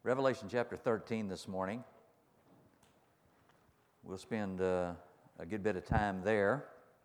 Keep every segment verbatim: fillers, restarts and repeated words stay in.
Revelation chapter thirteen this morning. We'll spend uh, a good bit of time there.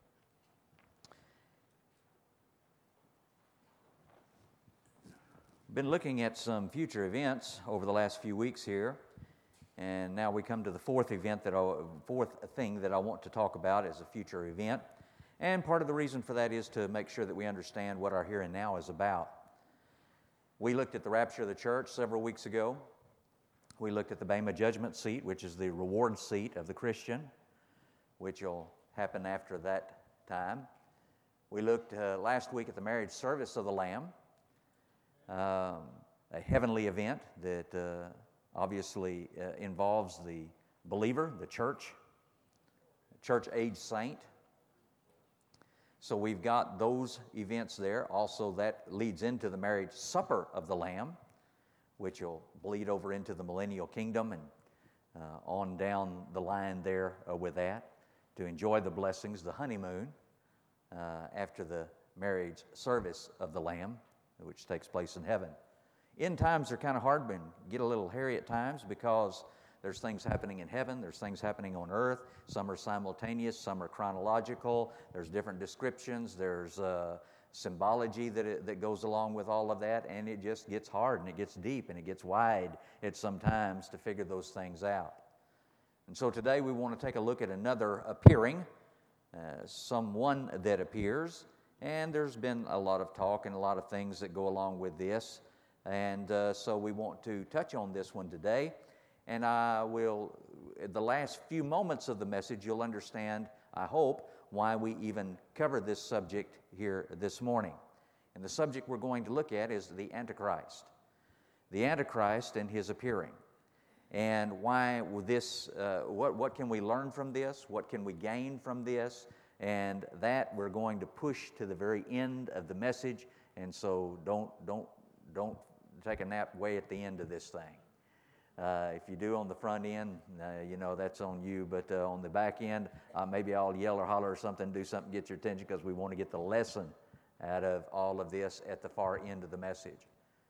Been looking at some future events over the last few weeks here, and now we come to the fourth event that I, fourth thing that I want to talk about as a future event. And part of the reason for that is to make sure that we understand what our here and now is about. We looked at the rapture of the church several weeks ago. We looked at the Bema judgment seat, which is the reward seat of the Christian, which will happen after that time. We looked uh, last week at the marriage service of the Lamb, um, a heavenly event that uh, obviously uh, involves the believer, the church, church-age saint. So we've got those events there. Also, that leads into the marriage supper of the Lamb, which will bleed over into the millennial kingdom and uh, on down the line there uh, with that, to enjoy the blessings, the honeymoon, uh, after the marriage service of the Lamb, which takes place in heaven. End times are kind of hard and get a little hairy at times because there's things happening in heaven, there's things happening on earth. Some are simultaneous, some are chronological. There's different descriptions, there's uh, symbology that it, that goes along with all of that, and it just gets hard and it gets deep and it gets wide at some times to figure those things out. And so today we want to take a look at another appearing, uh, someone that appears, and there's been a lot of talk and a lot of things that go along with this, and uh, so we want to touch on this one today. And I will, the last few moments of the message, you'll understand, I hope, why we even cover this subject here this morning. And the subject we're going to look at is the Antichrist. The Antichrist and his appearing. And why this, uh, what, what can we learn from this? What can we gain from this? And that we're going to push to the very end of the message. And so don't, don't, don't take a nap way at the end of this thing. Uh, if you do on the front end, uh, you know, that's on you. But uh, on the back end, uh, maybe I'll yell or holler or something, do something, get your attention, because we want to get the lesson out of all of this at the far end of the message.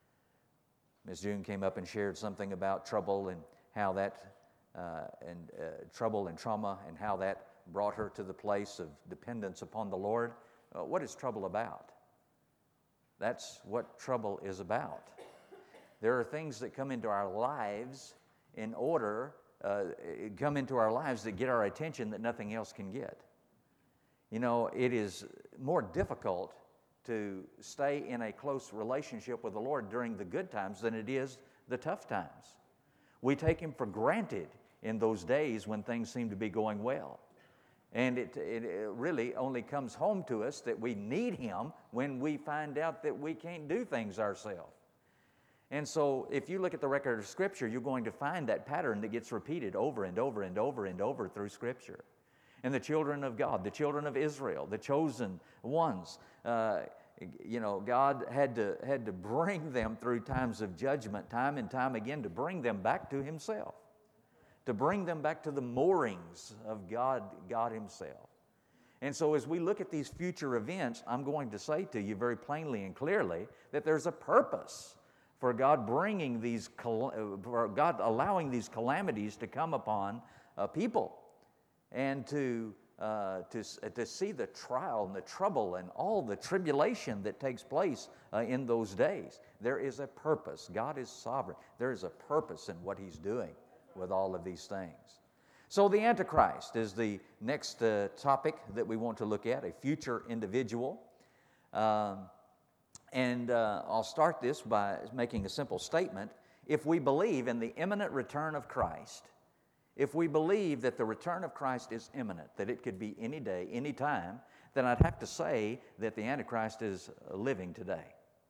Miz June came up and shared something about trouble and how that, uh, and uh, trouble and trauma, and how that brought her to the place of dependence upon the Lord. Uh, what is trouble about? That's what trouble is about. There are things that come into our lives in order, uh, come into our lives that get our attention that nothing else can get. You know, it is more difficult to stay in a close relationship with the Lord during the good times than it is the tough times. We take Him for granted in those days when things seem to be going well. And it, it, it really only comes home to us that we need Him when we find out that we can't do things ourselves. And so if you look at the record of Scripture, you're going to find that pattern that gets repeated over and over and over and over through Scripture. And the children of God, the children of Israel, the chosen ones, uh, you know, God had to, had to bring them through times of judgment, time and time again, to bring them back to Himself, to bring them back to the moorings of God, God Himself. And so as we look at these future events, I'm going to say to you very plainly and clearly that there's a purpose for God bringing these, for God allowing these calamities to come upon uh, people, and to, uh, to, to see the trial and the trouble and all the tribulation that takes place uh, in those days. There is a purpose. God is sovereign. There is a purpose in what He's doing with all of these things. So the Antichrist is the next uh, topic that we want to look at, a future individual. Um, And uh, I'll start this by making a simple statement. If we believe in the imminent return of Christ, if we believe that the return of Christ is imminent, that it could be any day, any time, then I'd have to say that the Antichrist is living today.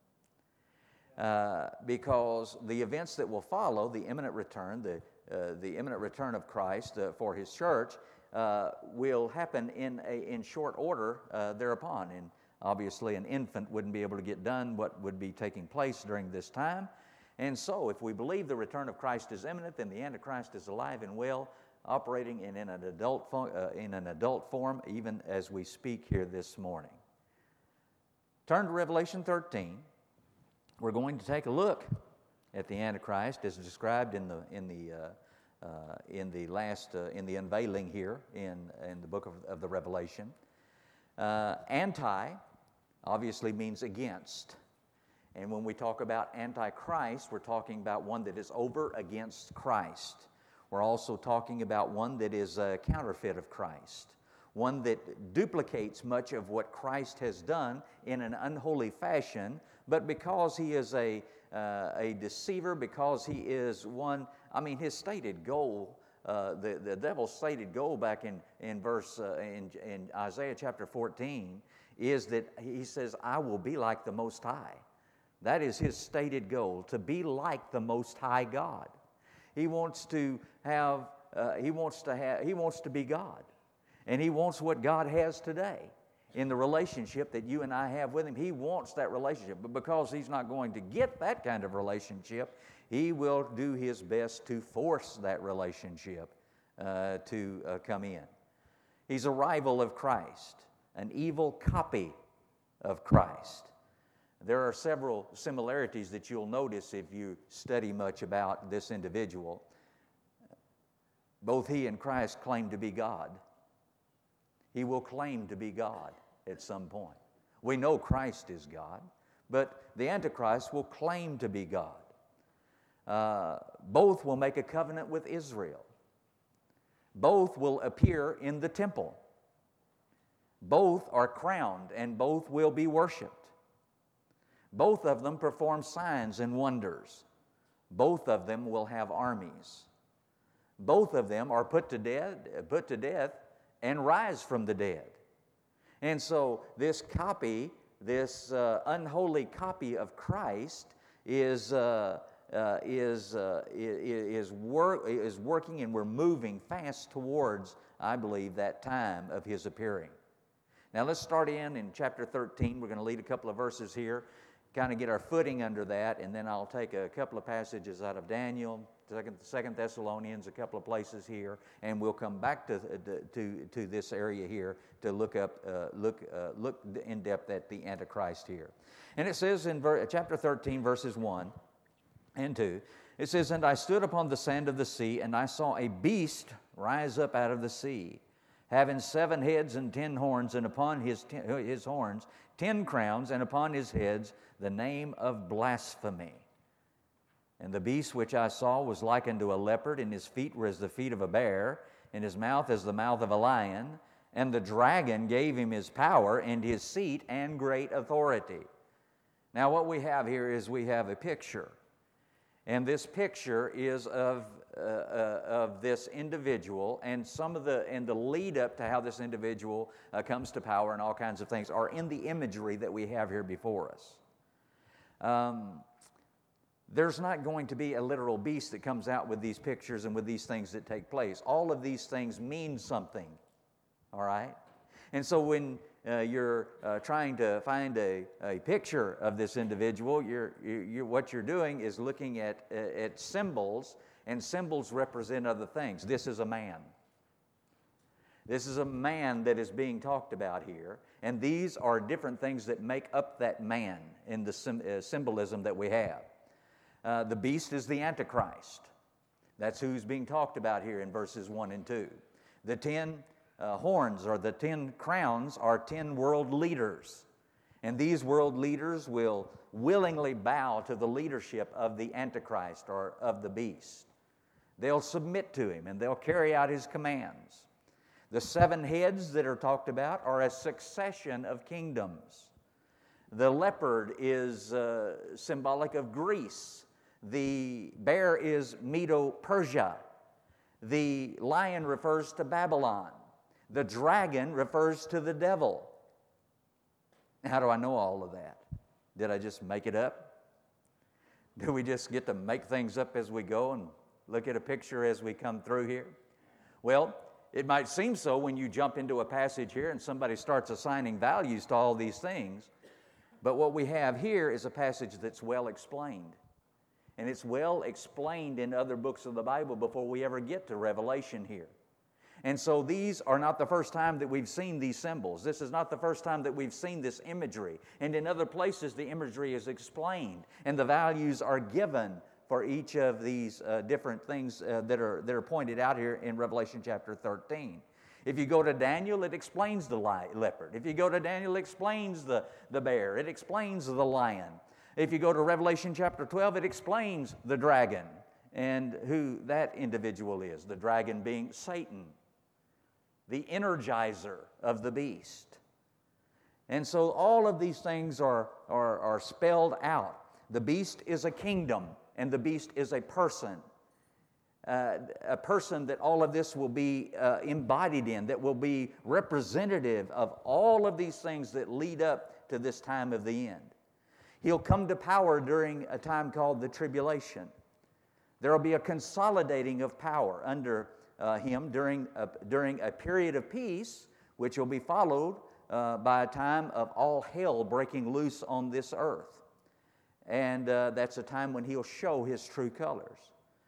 Uh, because the events that will follow the imminent return, the, uh, the imminent return of Christ uh, for His church, uh, will happen in, a, in short order uh, thereupon. And obviously, an infant wouldn't be able to get done what would be taking place during this time. And so, if we believe the return of Christ is imminent, then the Antichrist is alive and well, operating in, in, an, adult fo- uh, in an adult form, even as we speak here this morning. Turn to Revelation thirteen. We're going to take a look at the Antichrist, as described in the in the uh, uh, in the last uh, in the unveiling here in in the book of, of the Revelation. Uh, anti obviously means against, and when we talk about Antichrist, we're talking about one that is over against Christ. We're also talking about one that is a counterfeit of Christ, one that duplicates much of what Christ has done in an unholy fashion, but because he is a, uh, a deceiver, because he is one, I mean, his stated goal, uh, the, the devil's stated goal back in, in verse, uh, in, in Isaiah chapter fourteen, is that he says, I will be like the Most High. That is his stated goal, to be like the Most High God. He wants to have, uh, he wants to have, he wants to be God. And he wants what God has today in the relationship that you and I have with him. He wants that relationship. But because he's not going to get that kind of relationship, he will do his best to force that relationship uh, to uh, come in. He's a rival of Christ, an evil copy of Christ. There are several similarities that you'll notice if you study much about this individual. Both he and Christ claim to be God. He will claim to be God at some point. We know Christ is God, but the Antichrist will claim to be God. Uh, both will make a covenant with Israel. Both will appear in the temple. Both are crowned and both will be worshiped. Both of them perform signs and wonders. Both of them will have armies. Both of them are put to death, put to death and rise from the dead. And so this copy, this uh, unholy copy of Christ is uh, uh, is uh, is work is working, and we're moving fast towards, I believe, that time of his appearing. Now let's start in in chapter thirteen. We're going to lead a couple of verses here, kind of get our footing under that, and then I'll take a couple of passages out of Daniel, Second, Second Thessalonians, a couple of places here, and we'll come back to to to this area here to look up uh, look uh, look in depth at the Antichrist here. And it says in ver- chapter thirteen, verses one and two, it says, "And I stood upon the sand of the sea, and I saw a beast rise up out of the sea, having seven heads and ten horns, and upon his ten, his horns ten crowns, and upon his heads the name of blasphemy. And the beast which I saw was like unto a leopard, and his feet were as the feet of a bear, and his mouth as the mouth of a lion. And the dragon gave him his power and his seat and great authority." Now what we have here is we have a picture. And this picture is of, uh, uh, of this individual, and some of the, and the lead up to how this individual uh, comes to power and all kinds of things are in the imagery that we have here before us. Um, There's not going to be a literal beast that comes out with these pictures and with these things that take place. All of these things mean something, all right? And so when uh, you're uh, trying to find a, a picture of this individual, you're, you're, what you're doing is looking at, at symbols, and symbols represent other things. This is a man. This is a man that is being talked about here, and these are different things that make up that man in the sim- uh, symbolism that we have. Uh, the beast is the Antichrist. That's who's being talked about here in verses one and two. The ten uh, horns, or the ten crowns, are ten world leaders. And these world leaders will willingly bow to the leadership of the Antichrist, or of the beast. They'll submit to him, and they'll carry out his commands. The seven heads that are talked about are a succession of kingdoms. The leopard is uh, symbolic of Greece. The bear is Medo-Persia. The lion refers to Babylon. The dragon refers to the devil. How do I know all of that? Did I just make it up? Do we just get to make things up as we go and look at a picture as we come through here? Well, it might seem so when you jump into a passage here and somebody starts assigning values to all these things. But what we have here is a passage that's well explained. And it's well explained in other books of the Bible before we ever get to Revelation here. And so these are not the first time that we've seen these symbols. This is not the first time that we've seen this imagery. And in other places, the imagery is explained and the values are given for each of these uh, different things uh, that are that are pointed out here in Revelation chapter thirteen. If you go to Daniel, it explains the li- leopard. If you go to Daniel, it explains the, the bear. It explains the lion. If you go to Revelation chapter twelve, it explains the dragon and who that individual is, the dragon being Satan, the energizer of the beast. And so all of these things are, are, are spelled out. The beast is a kingdom, and the beast is a person. Uh, a person that all of this will be uh, embodied in, that will be representative of all of these things that lead up to this time of the end. He'll come to power during a time called the tribulation. There will be a consolidating of power under uh, him during a, during a period of peace, which will be followed uh, by a time of all hell breaking loose on this earth. And uh, that's a time when he'll show his true colors.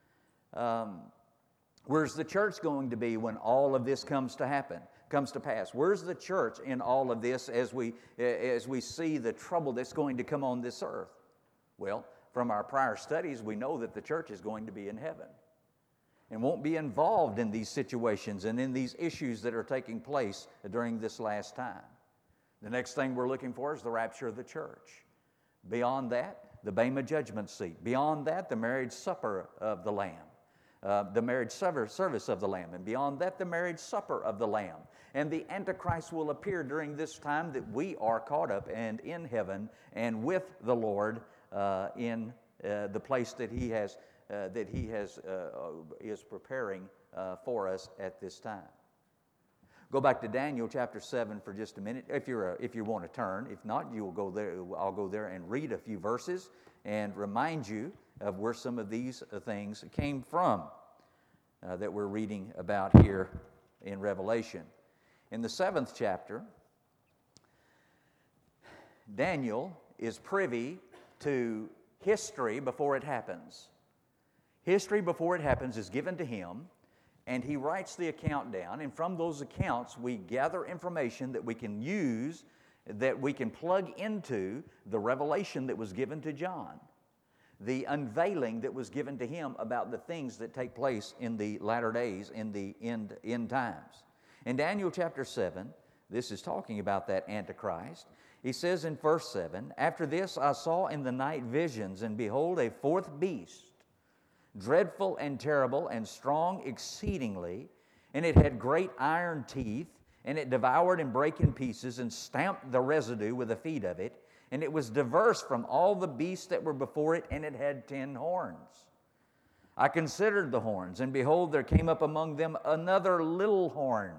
Um, where's the church going to be when all of this comes to happen, comes to pass? Where's the church in all of this as we as we see the trouble that's going to come on this earth? Well, from our prior studies, we know that the church is going to be in heaven and won't be involved in these situations and in these issues that are taking place during this last time. The next thing we're looking for is the rapture of the church. Beyond that, the Bema judgment seat. Beyond that, the marriage supper of the Lamb. Uh, the marriage service of the Lamb. And beyond that, the marriage supper of the Lamb. And the Antichrist will appear during this time that we are caught up and in heaven and with the Lord uh, in uh, the place that He has uh, that He has uh, is preparing uh, for us at this time. Go back to Daniel chapter seven for just a minute, if you're a, if you want to turn. If not, you will go there. I'll go there and read a few verses and remind you of where some of these things came from uh, that we're reading about here in Revelation. In the seventh chapter, Daniel is privy to history before it happens. History before it happens is given to him, and he writes the account down, and from those accounts we gather information that we can use, that we can plug into the revelation that was given to John, the unveiling that was given to him about the things that take place in the latter days, in the end, end times. In Daniel chapter seven, this is talking about that Antichrist. He says in verse seven, "After this I saw in the night visions, and behold, a fourth beast, dreadful and terrible and strong exceedingly, and it had great iron teeth, and it devoured and brake in pieces and stamped the residue with the feet of it, and it was diverse from all the beasts that were before it, and it had ten horns. I considered the horns, and behold, there came up among them another little horn."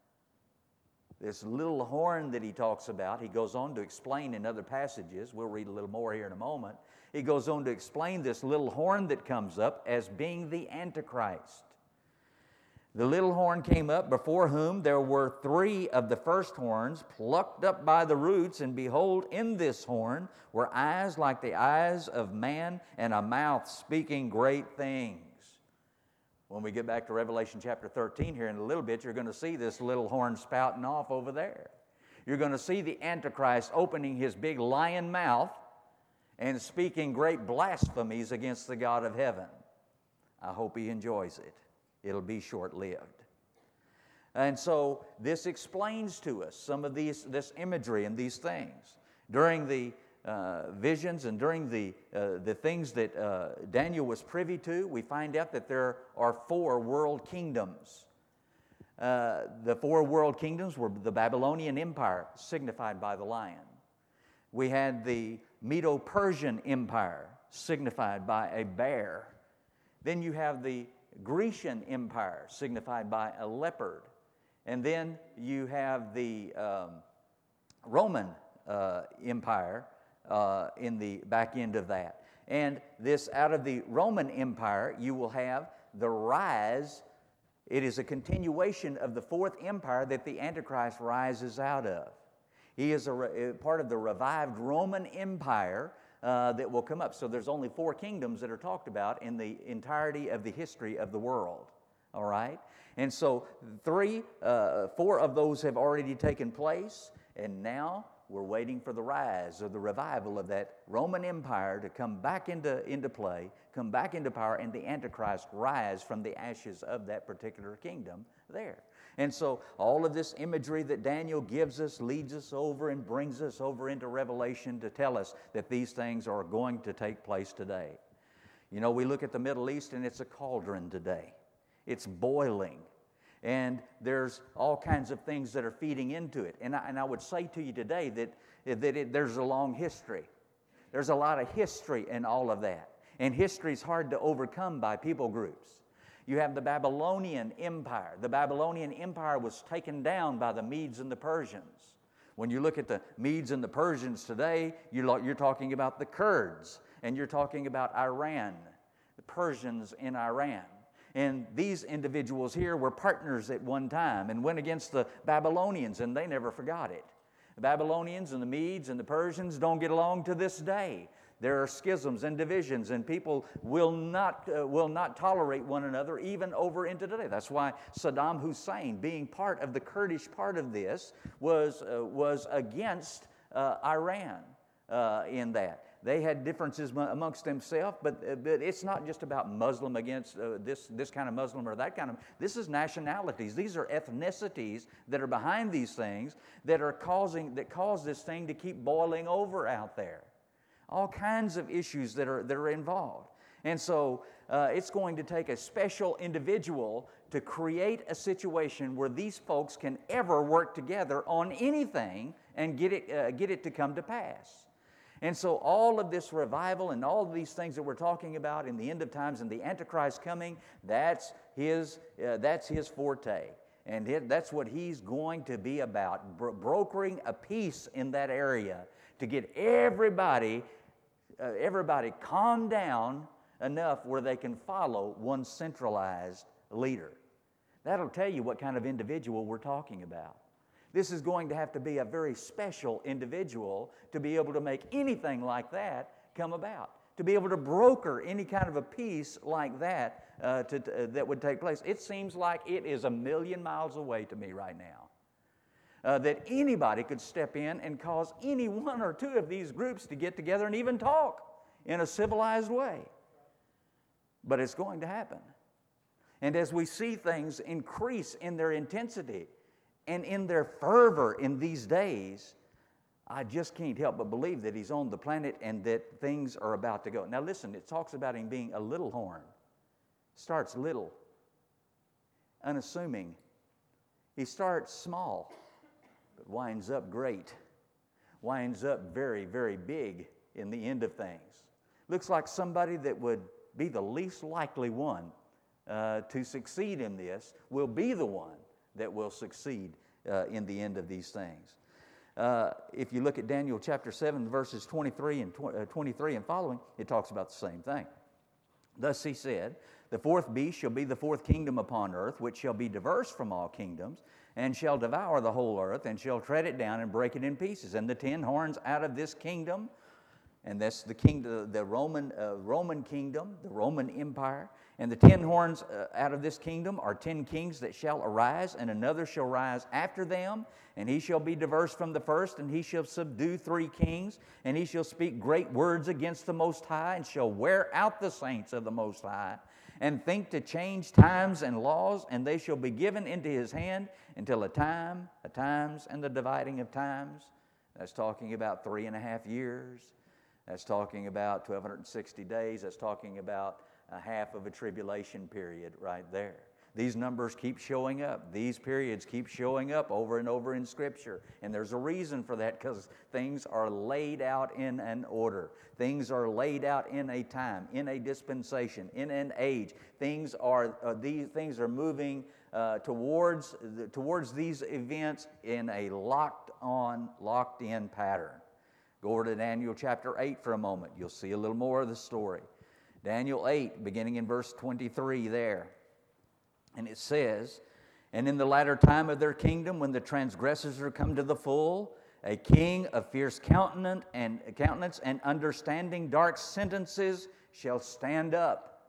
This little horn that he talks about, he goes on to explain in other passages. We'll read a little more here in a moment. He goes on to explain this little horn that comes up as being the Antichrist. The little horn came up, before whom there were three of the first horns plucked up by the roots, and behold, in this horn were eyes like the eyes of man, and a mouth speaking great things. When we get back to Revelation chapter thirteen here in a little bit, you're going to see this little horn spouting off over there. You're going to see the Antichrist opening his big lion mouth and speaking great blasphemies against the God of heaven. I hope he enjoys it. It'll be short-lived. And so this explains to us some of these, this imagery and these things. During the uh, visions and during the, uh, the things that uh, Daniel was privy to, we find out that there are four world kingdoms. Uh, the four world kingdoms were the Babylonian Empire, signified by the lion. We had the Medo-Persian Empire, signified by a bear. Then you have the Grecian Empire, signified by a leopard. And then you have the um, Roman uh, Empire uh, in the back end of that. And this, out of the Roman Empire, you will have the rise. It is a continuation of the fourth empire that the Antichrist rises out of. He is a, a part of the revived Roman Empire uh, that will come up. So there's only four kingdoms that are talked about in the entirety of the history of the world. All right? And so three, uh, four of those have already taken place, and now we're waiting for the rise or the revival of that Roman Empire to come back into, into play, come back into power, and the Antichrist rise from the ashes of that particular kingdom there. And so all of this imagery that Daniel gives us leads us over and brings us over into Revelation to tell us that these things are going to take place today. You know, we look at the Middle East and it's a cauldron today. It's boiling. And there's all kinds of things that are feeding into it. And I, and I would say to you today that, that it, there's a long history. There's a lot of history in all of that. And history is hard to overcome by people groups. You have the Babylonian Empire. The Babylonian Empire was taken down by the Medes and the Persians. When you look at the Medes and the Persians today, you're, you're talking about the Kurds, and you're talking about Iran, the Persians in Iran. And these individuals here were partners at one time and went against the Babylonians, and they never forgot it. The Babylonians and the Medes and the Persians don't get along to this day. There are schisms and divisions, and people will not, uh, will not tolerate one another even over into today. That's why Saddam Hussein, being part of the Kurdish part of this, was, uh, was against uh, Iran uh, in that. They had differences amongst themselves, but, uh, but it's not just about Muslim against uh, this, this kind of Muslim or that kind of. This is nationalities. These are ethnicities that are behind these things that are causing, that cause this thing to keep boiling over out there. All kinds of issues that are, that are involved. And so uh, it's going to take a special individual to create a situation where these folks can ever work together on anything and get it, uh, get it to come to pass. And so all of this revival and all of these things that we're talking about in the end of times and the Antichrist coming, that's his, uh, that's his forte. And it, that's what he's going to be about, bro- brokering a peace in that area to get everybody Uh, everybody calm down enough where they can follow one centralized leader. That'll tell you what kind of individual we're talking about. This is going to have to be a very special individual to be able to make anything like that come about, to be able to broker any kind of a peace like that uh, to, uh, that would take place. It seems like it is a million miles away to me right now. Uh, that anybody could step in and cause any one or two of these groups to get together and even talk in a civilized way. But it's going to happen. And as we see things increase in their intensity and in their fervor in these days, I just can't help but believe that he's on the planet and that things are about to go. Now listen, it talks about him being a little horn. Starts little, unassuming. He starts small, but winds up great, winds up very, very big in the end of things. Looks like somebody that would be the least likely one uh, to succeed in this will be the one that will succeed uh, in the end of these things. Uh, if you look at Daniel chapter seven, verses twenty-three and twenty-three and following, it talks about the same thing. Thus he said, the fourth beast shall be the fourth kingdom upon earth, which shall be diverse from all kingdoms, and shall devour the whole earth, and shall tread it down and break it in pieces. And the ten horns out of this kingdom, and that's the kingdom, the Roman uh, Roman kingdom, the Roman Empire. And the ten horns uh, out of this kingdom are ten kings that shall arise, and another shall rise after them, and he shall be diverse from the first, and he shall subdue three kings, and he shall speak great words against the Most High, and shall wear out the saints of the Most High, and think to change times and laws, and they shall be given into his hand until a time, a times, and the dividing of times. That's talking about three and a half years. That's talking about twelve sixty days. That's talking about a half of a tribulation period right there. These numbers keep showing up. These periods keep showing up over and over in Scripture. And there's a reason for that, because things are laid out in an order. Things are laid out in a time, in a dispensation, in an age. Things are uh, these things are moving uh, towards the, towards these events in a locked on, locked in pattern. Go over to Daniel chapter eight for a moment. You'll see a little more of the story. Daniel eight, beginning in verse twenty-three there. And it says, and in the latter time of their kingdom, when the transgressors are come to the full, a king of fierce countenance and countenance and understanding dark sentences shall stand up.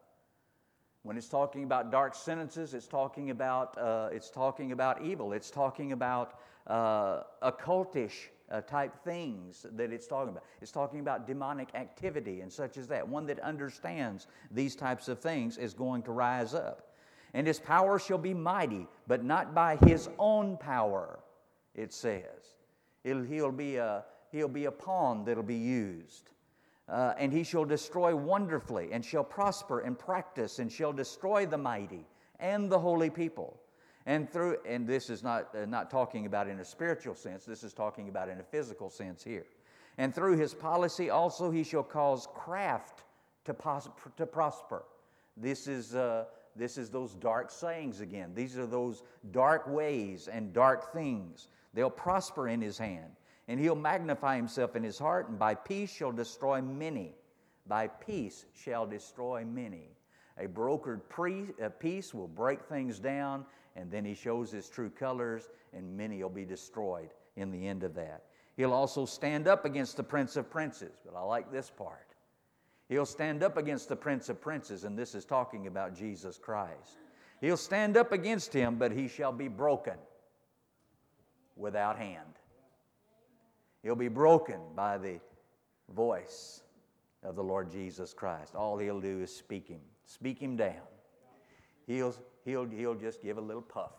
When it's talking about dark sentences, it's talking about uh, it's talking about evil. It's talking about uh, occultish uh, type things that it's talking about. It's talking about demonic activity and such as that. One that understands these types of things is going to rise up. And his power shall be mighty, but not by his own power, it says. It'll, he'll, be a, he'll be a pawn that'll be used. Uh, and he shall destroy wonderfully, and shall prosper and practice, and shall destroy the mighty and the holy people. And through, and this is not, uh, not talking about in a spiritual sense, this is talking about in a physical sense here. And through his policy also he shall cause craft to, pos- to prosper. This is... Uh, This is those dark sayings again. These are those dark ways and dark things. They'll prosper in his hand. And he'll magnify himself in his heart, and by peace shall destroy many. By peace shall destroy many. A brokered pre- a peace will break things down, and then he shows his true colors, and many will be destroyed in the end of that. He'll also stand up against the Prince of Princes, but I like this part. He'll stand up against the Prince of Princes, and this is talking about Jesus Christ. He'll stand up against him, but he shall be broken without hand. He'll be broken by the voice of the Lord Jesus Christ. All he'll do is speak him, speak him down. He'll, he'll, he'll just give a little puff,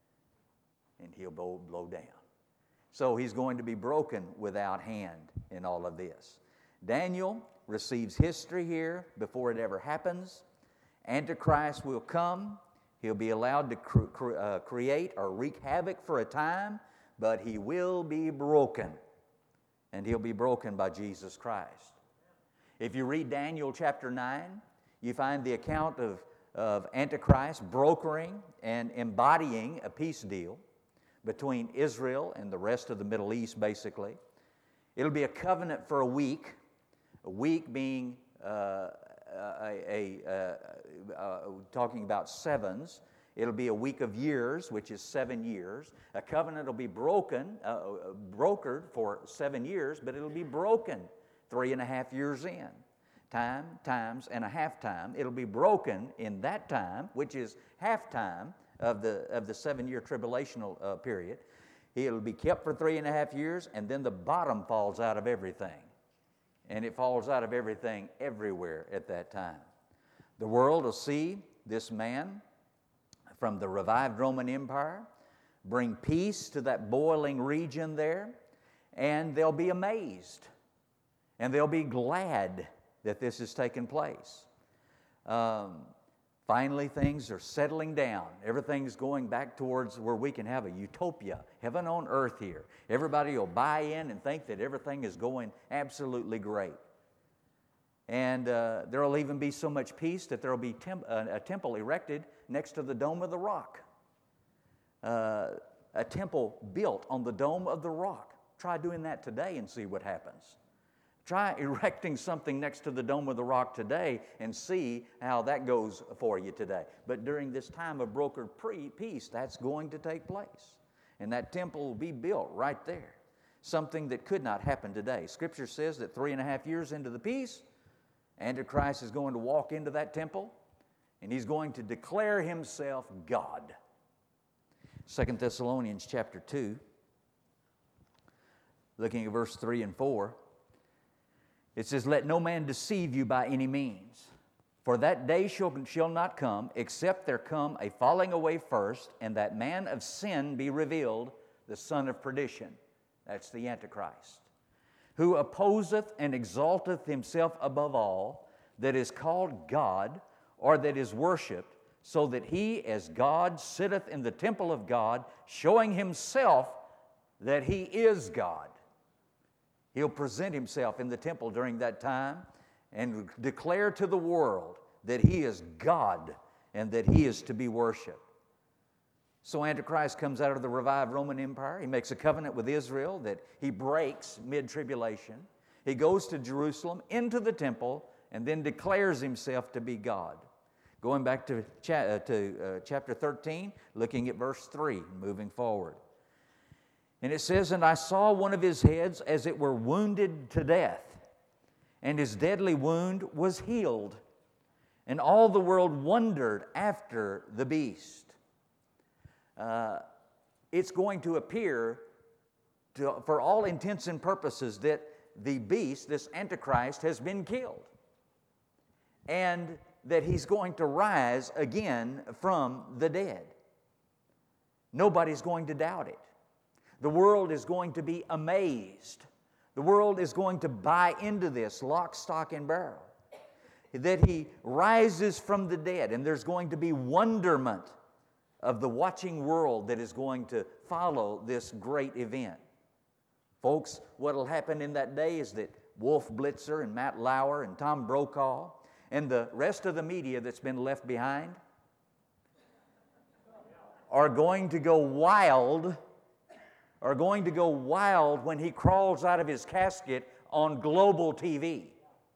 and he'll blow, blow down. So he's going to be broken without hand in all of this. Daniel receives history here before it ever happens. Antichrist will come. He'll be allowed to cre- cre- uh, create or wreak havoc for a time, but he will be broken. And he'll be broken by Jesus Christ. If you read Daniel chapter nine, you find the account of, of Antichrist brokering and embodying a peace deal between Israel and the rest of the Middle East, basically. It'll be a covenant for a week. A week being uh, a, a, a, a, talking about sevens. It'll be a week of years, which is seven years. A covenant will be broken, uh, brokered for seven years, but it'll be broken three and a half years in. Time, times, and a half time. It'll be broken in that time, which is half time of the of the seven-year tribulational uh, period. It'll be kept for three and a half years, and then the bottom falls out of everything. And it falls out of everything everywhere at that time. The world will see this man from the revived Roman Empire bring peace to that boiling region there, and they'll be amazed, and they'll be glad that this has taken place. Um, finally, things are settling down. Everything's going back towards where we can have a utopia, heaven on earth here. Everybody will buy in and think that everything is going absolutely great. And uh, there will even be so much peace that there will be temp- uh, a temple erected next to the Dome of the Rock. Uh, a temple built on the Dome of the Rock. Try doing that today and see what happens. Try erecting something next to the Dome of the Rock today and see how that goes for you today. But during this time of brokered pre- peace, that's going to take place. And that temple will be built right there. Something that could not happen today. Scripture says that three and a half years into the peace, Antichrist is going to walk into that temple, and he's going to declare himself God. Second Thessalonians chapter two, looking at verse three and four, it says, "Let no man deceive you by any means, for that day shall, shall not come, except there come a falling away first, and that man of sin be revealed, the son of perdition." That's the Antichrist. "Who opposeth and exalteth himself above all, that is called God, or that is worshipped, so that he as God sitteth in the temple of God, showing himself that he is God." He'll present himself in the temple during that time and declare to the world that he is God and that he is to be worshiped. So Antichrist comes out of the revived Roman Empire. He makes a covenant with Israel that he breaks mid-tribulation. He goes to Jerusalem, into the temple, and then declares himself to be God. Going back to, cha- uh, to uh, chapter thirteen, looking at verse three, moving forward. And it says, "And I saw one of his heads as it were wounded to death, and his deadly wound was healed. And all the world wondered after the beast." Uh, it's going to appear to, for all intents and purposes, that the beast, this Antichrist, has been killed. And that he's going to rise again from the dead. Nobody's going to doubt it. The world is going to be amazed. The world is going to buy into this lock, stock, and barrel. That he rises from the dead, and there's going to be wonderment of the watching world that is going to follow this great event. Folks, what will happen in that day is that Wolf Blitzer and Matt Lauer and Tom Brokaw and the rest of the media that's been left behind are going to go wild, are going to go wild when he crawls out of his casket on global T V.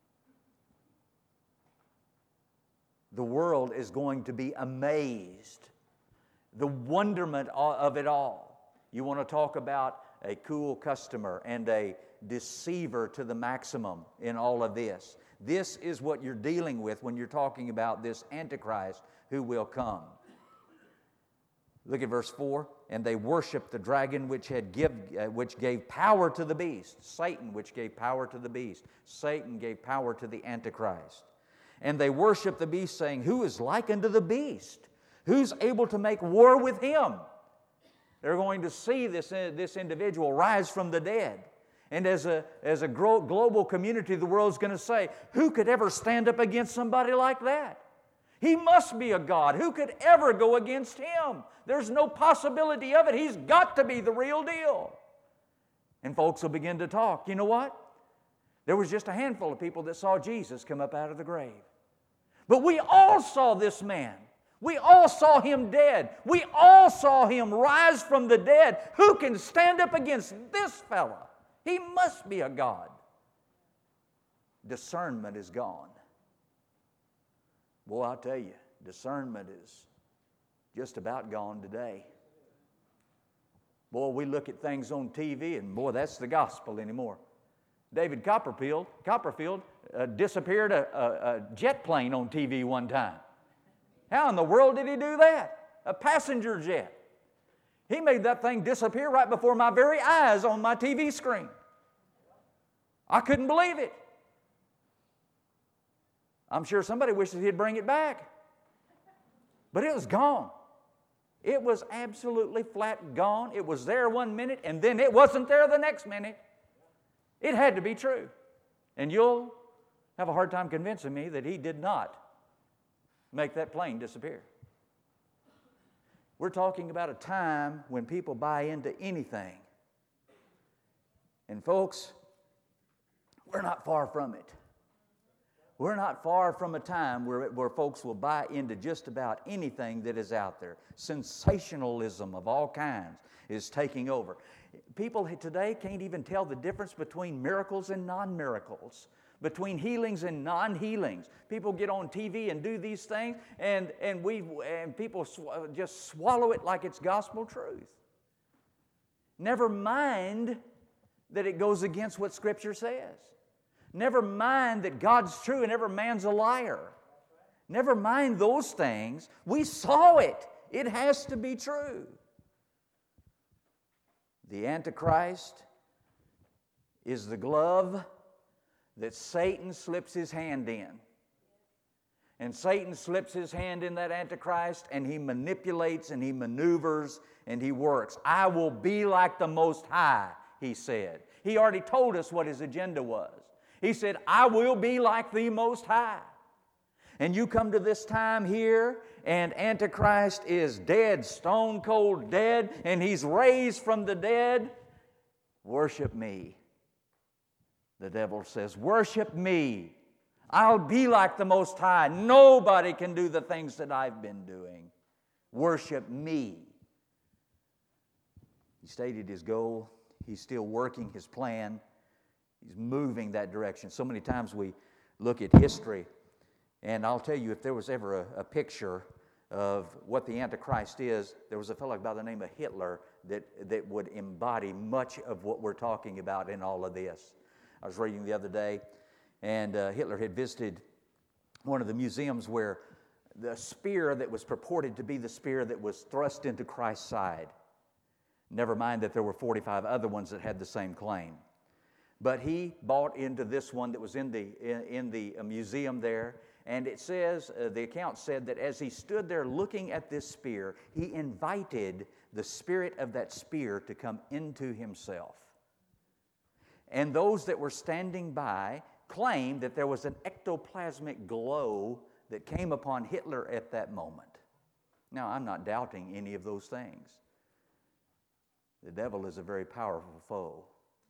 The world is going to be amazed. The wonderment of it all. You want to talk about a cool customer and a deceiver to the maximum in all of this. This is what you're dealing with when you're talking about this Antichrist who will come. Look at verse four. And they worshiped the dragon which had give, uh, which gave power to the beast. Satan, which gave power to the beast. Satan gave power to the Antichrist. And they worshiped the beast, saying, Who is like unto the beast? Who's able to make war with him? They're going to see this, uh, this individual rise from the dead. And as a, as a gro- global community, the world's going to say, who could ever stand up against somebody like that? He must be a God. Who could ever go against him? There's no possibility of it. He's got to be the real deal. And folks will begin to talk. You know what? There was just a handful of people that saw Jesus come up out of the grave. But we all saw this man. We all saw him dead. We all saw him rise from the dead. Who can stand up against this fella? He must be a God. Discernment is gone. Boy, I'll tell you, discernment is just about gone today. Boy, we look at things on T V and boy, that's the gospel anymore. David Copperfield, Copperfield uh, disappeared a, a, a jet plane on T V one time. How in the world did he do that? A passenger jet. He made that thing disappear right before my very eyes on my T V screen. I couldn't believe it. I'm sure somebody wishes he'd bring it back. But it was gone. It was absolutely flat gone. It was there one minute, and then it wasn't there the next minute. It had to be true. And you'll have a hard time convincing me that he did not make that plane disappear. We're talking about a time when people buy into anything. And folks, we're not far from it. We're not far from a time where, where folks will buy into just about anything that is out there. Sensationalism of all kinds is taking over. People today can't even tell the difference between miracles and non-miracles, between healings and non-healings. People get on T V and do these things, and, and, we, and people sw- just swallow it like it's gospel truth. Never mind that it goes against what Scripture says. Never mind that God's true and every man's a liar. Never mind those things. We saw it. It has to be true. The Antichrist is the glove that Satan slips his hand in. And Satan slips his hand in that Antichrist, and he manipulates and he maneuvers and he works. I will be like the Most High, he said. He already told us what his agenda was. He said, I will be like the Most High. And you come to this time here, and Antichrist is dead, stone cold dead, and he's raised from the dead. Worship me. The devil says, worship me. I'll be like the Most High. Nobody can do the things that I've been doing. Worship me. He stated his goal. He's still working his plan. He's moving that direction. So many times we look at history, and I'll tell you, if there was ever a, a picture of what the Antichrist is, there was a fellow by the name of Hitler that, that would embody much of what we're talking about in all of this. I was reading the other day, and uh, Hitler had visited one of the museums where the spear that was purported to be the spear that was thrust into Christ's side Never mind that there were forty-five other ones that had the same claim. But he bought into this one that was in the, in, in the museum there. And it says, uh, the account said that as he stood there looking at this spear, he invited the spirit of that spear to come into himself. And those that were standing by claimed that there was an ectoplasmic glow that came upon Hitler at that moment. Now, I'm not doubting any of those things. The devil is a very powerful foe.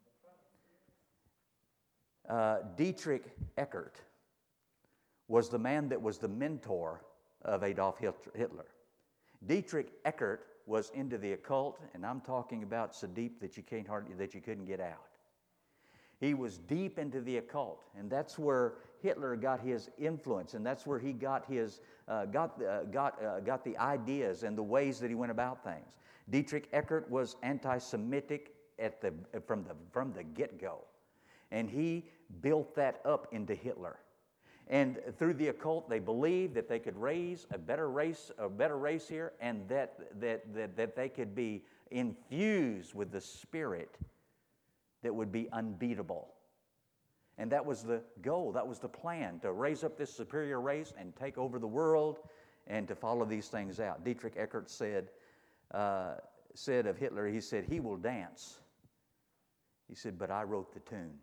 Uh, Dietrich Eckart was the man that was the mentor of Adolf Hitler. Dietrich Eckart was into the occult, and I'm talking about so deep that you can't hardly that you couldn't get out. He was deep into the occult, and that's where Hitler got his influence, and that's where he got his uh, got uh, got uh, got the ideas and the ways that he went about things. Dietrich Eckart was anti-Semitic at the from the from the get-go, and he built that up into Hitler. And through the occult, they believed that they could raise a better race, a better race here, and that that that, that they could be infused with the spirit that would be unbeatable. And that was the goal, that was the plan, to raise up this superior race and take over the world and to follow these things out. Dietrich Eckart said, uh, said of Hitler, he said, he will dance. He said, but I wrote the tune.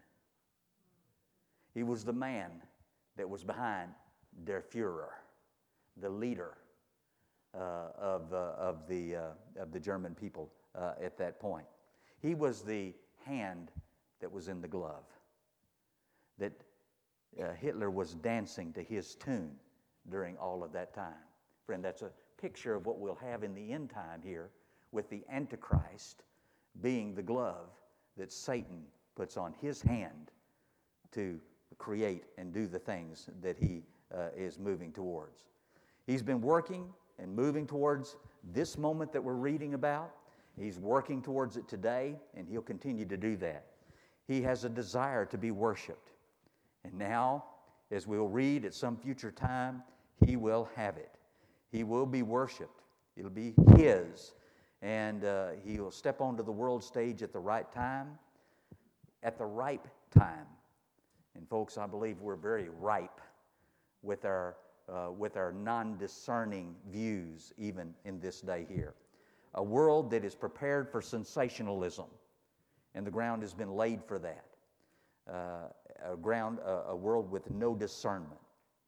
He was the man that was behind Der Führer, the leader uh, of, uh, of, the, uh, of the German people uh, at that point. He was the hand that was in the glove, that uh, Hitler was dancing to his tune during all of that time. Friend, that's a picture of what we'll have in the end time here, with the Antichrist being the glove that Satan puts on his hand to create and do the things that he uh, is moving towards. He's been working and moving towards this moment that we're reading about. He's working towards it today, and he'll continue to do that. He has a desire to be worshiped. And now, as we'll read at some future time, he will have it. He will be worshiped. It'll be his. And uh, he will step onto the world stage at the right time, at the ripe time. And folks, I believe we're very ripe with our, uh, with our non-discerning views even in this day here. A world that is prepared for sensationalism, and the ground has been laid for that. Uh, a ground, uh, a world with no discernment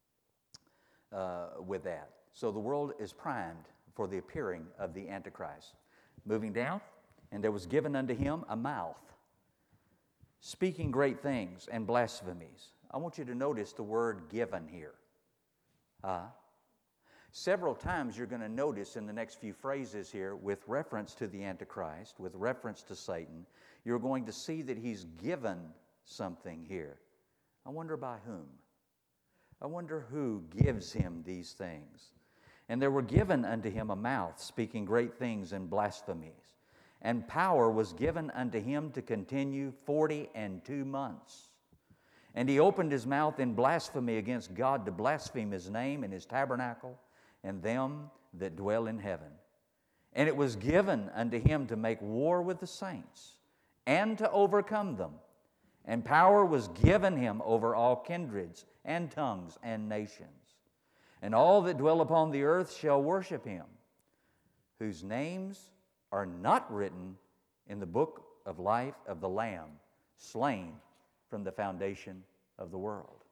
uh, with that. So the world is primed for the appearing of the Antichrist. Moving down, and there was given unto him a mouth, speaking great things and blasphemies. I want you to notice the word given here. Uh, several times you're going to notice in the next few phrases here, with reference to the Antichrist, with reference to Satan, you're going to see that he's given something here. I wonder by whom? I wonder who gives him these things. And there were given unto him a mouth, speaking great things and blasphemies. And power was given unto him to continue forty and two months. And he opened his mouth in blasphemy against God, to blaspheme his name and his tabernacle, and them that dwell in heaven. And it was given unto him to make war with the saints, and to overcome them. And power was given him over all kindreds, and tongues, and nations. And all that dwell upon the earth shall worship him, whose names are not written in the book of life of the Lamb, slain from the foundation of the world.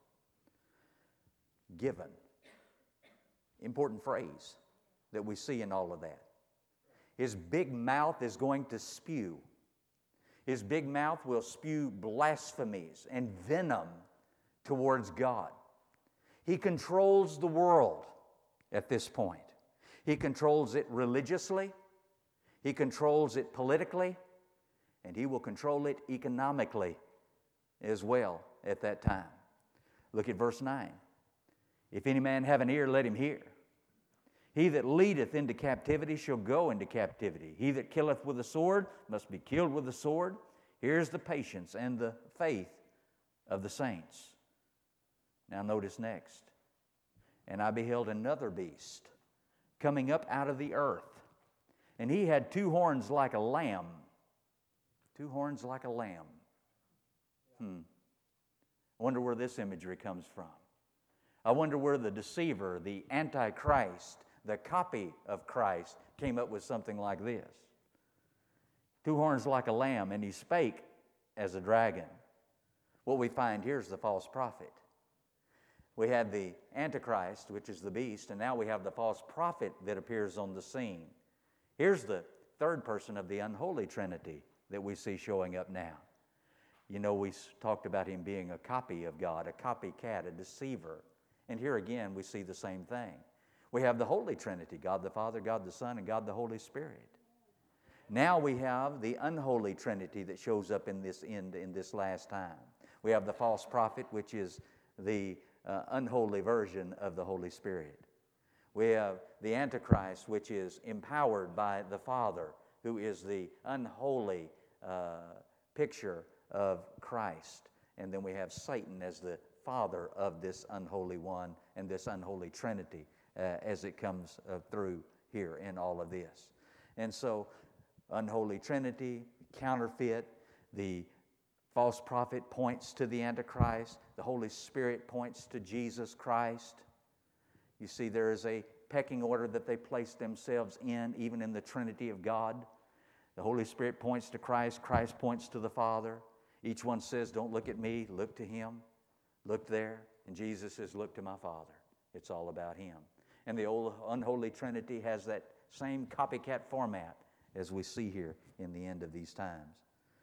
Given. Important phrase that we see in all of that. His big mouth is going to spew. His big mouth will spew blasphemies and venom towards God. He controls the world at this point. He controls it religiously. He controls it politically. And he will control it economically as well at that time. Look at verse nine. If any man have an ear, let him hear. He that leadeth into captivity shall go into captivity. He that killeth with a sword must be killed with a sword. Here's the patience and the faith of the saints. Now notice next. And I beheld another beast coming up out of the earth. And he had two horns like a lamb. Two horns like a lamb. Hmm. I wonder where this imagery comes from. I wonder where the deceiver, the Antichrist, the copy of Christ came up with something like this. Two horns like a lamb, and he spake as a dragon. What we find here is the false prophet. We had the Antichrist, which is the beast, and now we have the false prophet that appears on the scene. Here's the third person of the unholy Trinity that we see showing up now. You know, we talked about him being a copy of God, a copycat, a deceiver. And here again, we see the same thing. We have the Holy Trinity, God the Father, God the Son, and God the Holy Spirit. Now we have the unholy Trinity that shows up in this end, in this last time. We have the false prophet, which is the uh, unholy version of the Holy Spirit. We have the Antichrist, which is empowered by the Father, who is the unholy uh, picture of Christ. And then we have Satan as the father of this unholy one and this unholy Trinity uh, as it comes uh, through here in all of this. And so, unholy Trinity, counterfeit, the false prophet points to the Antichrist, the Holy Spirit points to Jesus Christ. You see, there is a pecking order that they place themselves in, even in the Trinity of God. The Holy Spirit points to Christ, Christ points to the Father. Each one says, don't look at me, look to Him. Look there. And Jesus says, look to my Father. It's all about Him. And the old unholy Trinity has that same copycat format as we see here in the end of these times.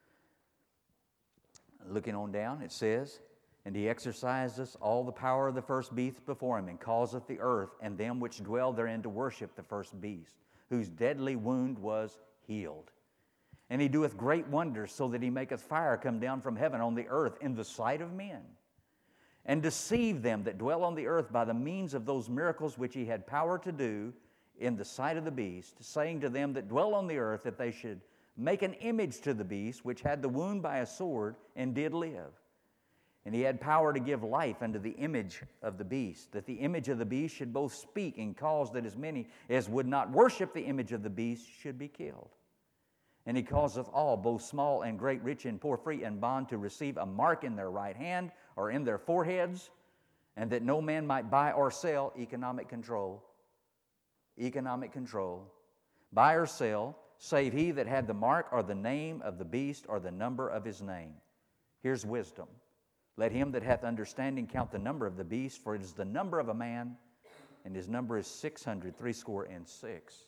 Looking on down, it says, and he exerciseth all the power of the first beast before him, and causeth the earth and them which dwell therein to worship the first beast, whose deadly wound was healed. And he doeth great wonders, so that he maketh fire come down from heaven on the earth in the sight of men, and deceive them that dwell on the earth by the means of those miracles which he had power to do in the sight of the beast, saying to them that dwell on the earth that they should make an image to the beast, which had the wound by a sword, and did live. And he had power to give life unto the image of the beast, that the image of the beast should both speak and cause that as many as would not worship the image of the beast should be killed. And he causeth all, both small and great, rich and poor, free and bond, to receive a mark in their right hand or in their foreheads, and that no man might buy or sell. Economic control. Economic control. Buy or sell, save he that had the mark or the name of the beast or the number of his name. Here's wisdom. Let him that hath understanding count the number of the beast, for it is the number of a man, and his number is six hundred, threescore and six.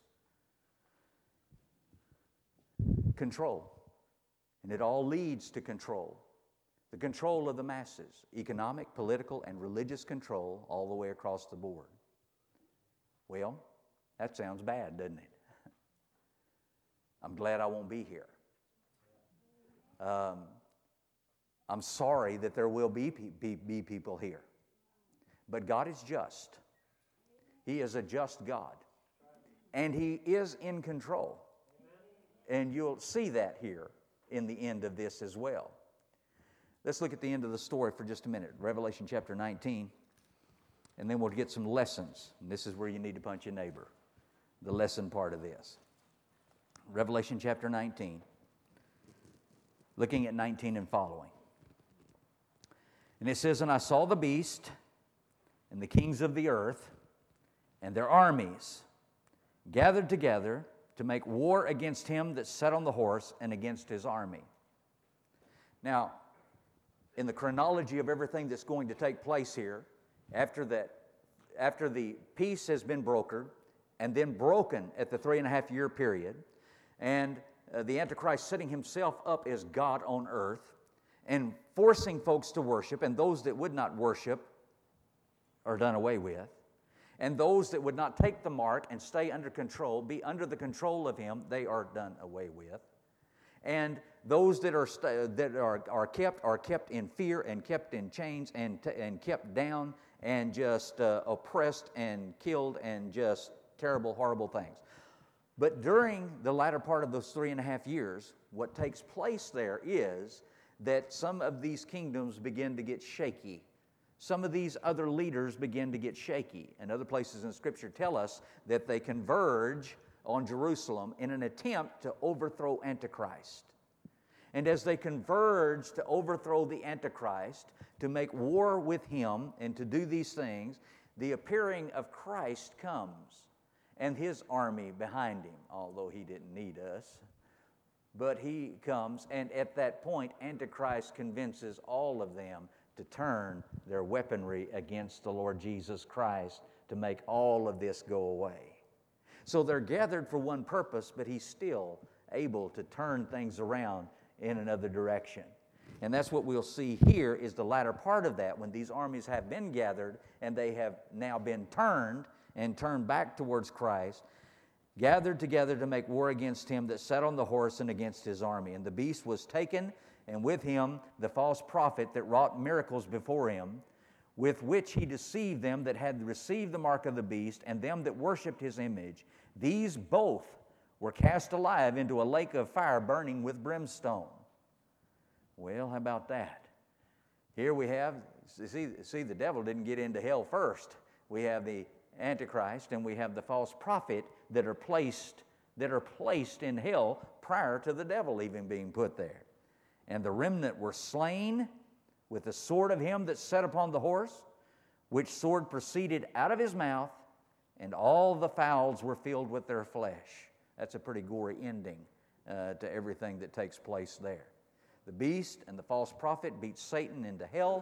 Control. And it all leads to control. The control of the masses. Economic, political, and religious control all the way across the board. Well, that sounds bad, doesn't it? I'm glad I won't be here. Um, I'm sorry that there will be, be, be people here. But God is just. He is a just God. And He is in control. And you'll see that here in the end of this as well. Let's look at the end of the story for just a minute. Revelation chapter nineteen. And then we'll get some lessons. And this is where you need to punch your neighbor. The lesson part of this. Revelation chapter nineteen. Looking at nineteen and following. And it says, and I saw the beast and the kings of the earth and their armies gathered together to make war against him that sat on the horse and against his army. Now, in the chronology of everything that's going to take place here, after that, after the peace has been brokered and then broken at the three and a half year period, and uh, the Antichrist setting himself up as God on earth and forcing folks to worship, and those that would not worship are done away with. And those that would not take the mark and stay under control, be under the control of him, they are done away with. And those that are st- that are, are kept are kept in fear and kept in chains and t- and kept down and just uh, oppressed and killed and just terrible, horrible things. But during the latter part of those three and a half years, what takes place there is that some of these kingdoms begin to get shaky. Some of these other leaders begin to get shaky. And other places in Scripture tell us that they converge on Jerusalem in an attempt to overthrow Antichrist. And as they converge to overthrow the Antichrist, to make war with him and to do these things, the appearing of Christ comes and his army behind him, although he didn't need us. But he comes, and at that point, Antichrist convinces all of them to turn their weaponry against the Lord Jesus Christ to make all of this go away. So they're gathered for one purpose, but he's still able to turn things around in another direction. And that's what we'll see here is the latter part of that, when these armies have been gathered and they have now been turned and turned back towards Christ, gathered together to make war against him that sat on the horse and against his army. And the beast was taken, and with him the false prophet that wrought miracles before him, with which he deceived them that had received the mark of the beast and them that worshipped his image. These both were cast alive into a lake of fire burning with brimstone. Well, how about that? Here we have, see, see the devil didn't get into hell first. We have the Antichrist and we have the false prophet that are placed that are placed in hell prior to the devil even being put there. And the remnant were slain with the sword of him that sat upon the horse, which sword proceeded out of his mouth, and all the fowls were filled with their flesh. That's a pretty gory ending uh, to everything that takes place there. The beast and the false prophet beat Satan into hell,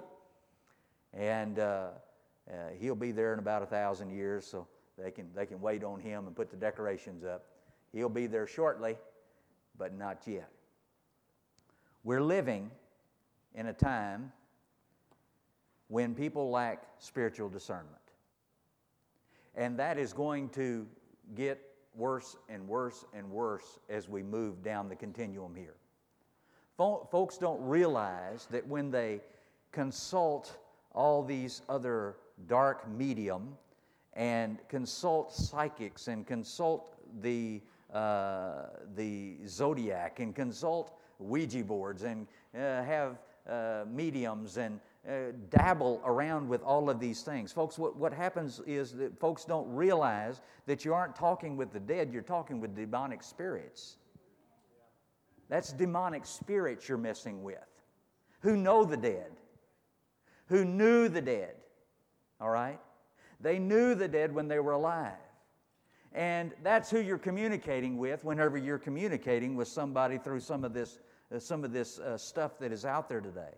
and uh, uh, he'll be there in about a thousand years, so they can they can wait on him and put the decorations up. He'll be there shortly, but not yet. We're living in a time when people lack spiritual discernment, and that is going to get worse and worse and worse as we move down the continuum here. Folks don't realize that when they consult all these other dark medium and consult psychics and consult the uh, the zodiac and consult Ouija boards and uh, have uh, mediums and uh, dabble around with all of these things. Folks, what, what happens is that folks don't realize that you aren't talking with the dead, you're talking with demonic spirits. That's demonic spirits you're messing with, who know the dead, who knew the dead, all right? They knew the dead when they were alive. And that's who you're communicating with whenever you're communicating with somebody through some of this, uh, some of this uh, stuff that is out there today.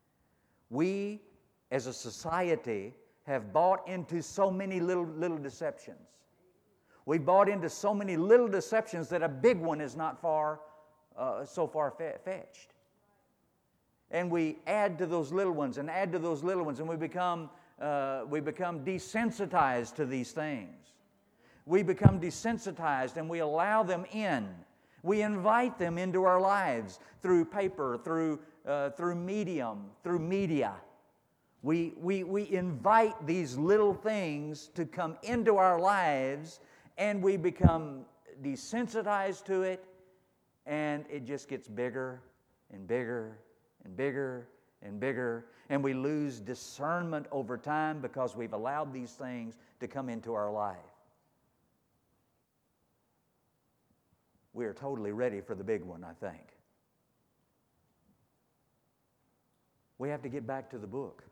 We, as a society, have bought into so many little, little deceptions. We bought into so many little deceptions that a big one is not far Uh, so far-fetched. And we add to those little ones and add to those little ones, and we become, uh, we become desensitized to these things. We become desensitized and we allow them in. We invite them into our lives through paper, through, uh, through medium, through media. We, we, we invite these little things to come into our lives, and we become desensitized to it. And it just gets bigger and bigger and bigger and bigger. And we lose discernment over time because we've allowed these things to come into our life. We are totally ready for the big one, I think. We have to get back to the book.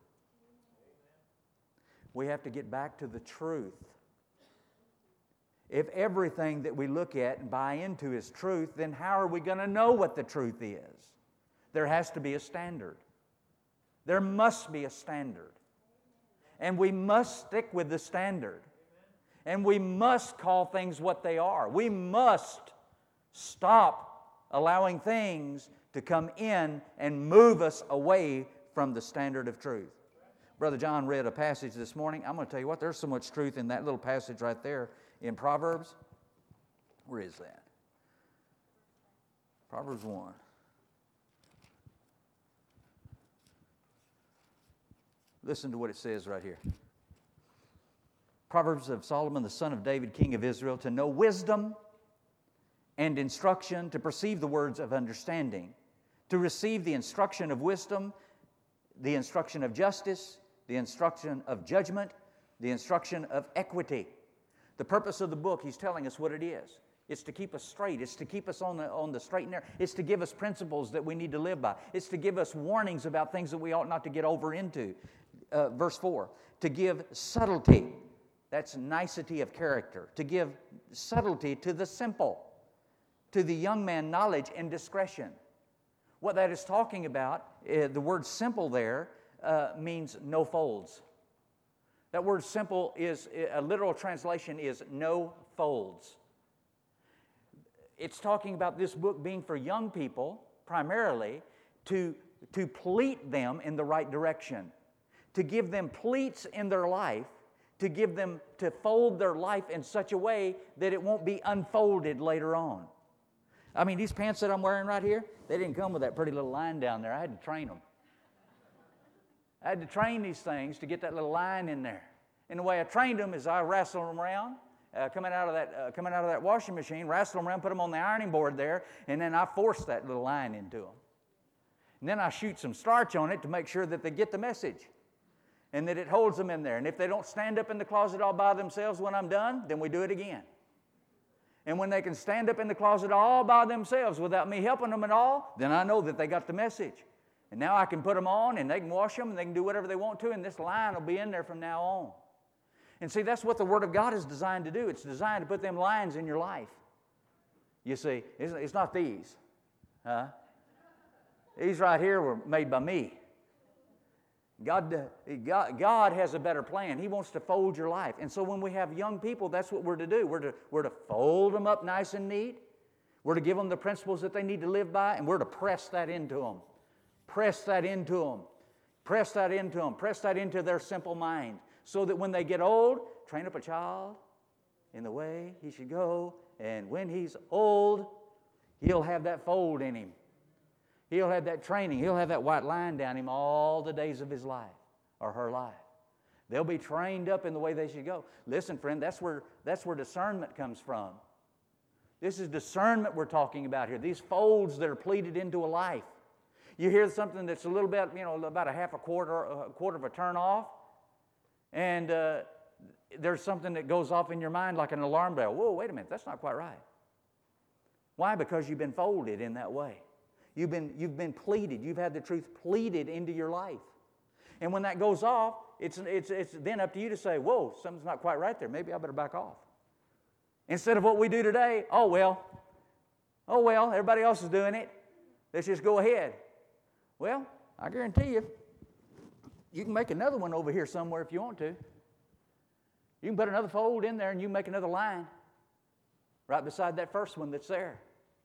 We have to get back to the truth. If everything that we look at and buy into is truth, then how are we going to know what the truth is? There has to be a standard. There must be a standard. And we must stick with the standard. And we must call things what they are. We must stop allowing things to come in and move us away from the standard of truth. Brother John read a passage this morning. I'm going to tell you what, there's so much truth in that little passage right there. In Proverbs, where is that? Proverbs one. Listen to what it says right here. Proverbs of Solomon, the son of David, king of Israel, to know wisdom and instruction, to perceive the words of understanding, to receive the instruction of wisdom, the instruction of justice, the instruction of judgment, the instruction of equity. The purpose of the book, he's telling us what it is. It's to keep us straight. It's to keep us on the, on the straight and narrow. It's to give us principles that we need to live by. It's to give us warnings about things that we ought not to get over into. Uh, verse four, to give subtlety. That's nicety of character. To give subtlety to the simple. To the young man, knowledge and discretion. What that is talking about, uh, the word simple there uh, means no folds. That word simple is, a literal translation is no folds. It's talking about this book being for young people, primarily, to, to pleat them in the right direction. To give them pleats in their life, to give them, to fold their life in such a way that it won't be unfolded later on. I mean, these pants that I'm wearing right here, they didn't come with that pretty little line down there. I had to train them. I had to train these things to get that little line in there. And the way I trained them is I wrestled them around, uh, coming out of that uh, coming out of that washing machine, wrestled them around, put them on the ironing board there, and then I forced that little line into them. And then I shoot some starch on it to make sure that they get the message and that it holds them in there. And if they don't stand up in the closet all by themselves when I'm done, then we do it again. And when they can stand up in the closet all by themselves without me helping them at all, then I know that they got the message. And now I can put them on and they can wash them and they can do whatever they want to, and this line will be in there from now on. And see, that's what the Word of God is designed to do. It's designed to put them lines in your life. You see, it's, it's not these. Huh? These right here were made by me. God, God, God has a better plan. He wants to fold your life. And so when we have young people, that's what we're to do. We're to, we're to fold them up nice and neat. We're to give them the principles that they need to live by, and we're to press that into them. Press that into them. Press that into them. Press that into their simple mind, so that when they get old, train up a child in the way he should go, and when he's old, he'll have that fold in him. He'll have that training. He'll have that white line down him all the days of his life or her life. They'll be trained up in the way they should go. Listen, friend, that's where, that's where discernment comes from. This is discernment we're talking about here. These folds that are pleated into a life. You hear something that's a little bit, you know, about a half a quarter, a quarter of a turn off, and uh, there's something that goes off in your mind like an alarm bell. Whoa, wait a minute, that's not quite right. Why? Because you've been folded in that way. You've been, you've been pleated. You've had the truth pleated into your life. And when that goes off, it's, it's, it's then up to you to say, whoa, something's not quite right there. Maybe I better back off. Instead of what we do today, oh, well, oh, well, everybody else is doing it. Let's just go ahead. Well, I guarantee you, you can make another one over here somewhere if you want to. You can put another fold in there and you can make another line right beside that first one that's there.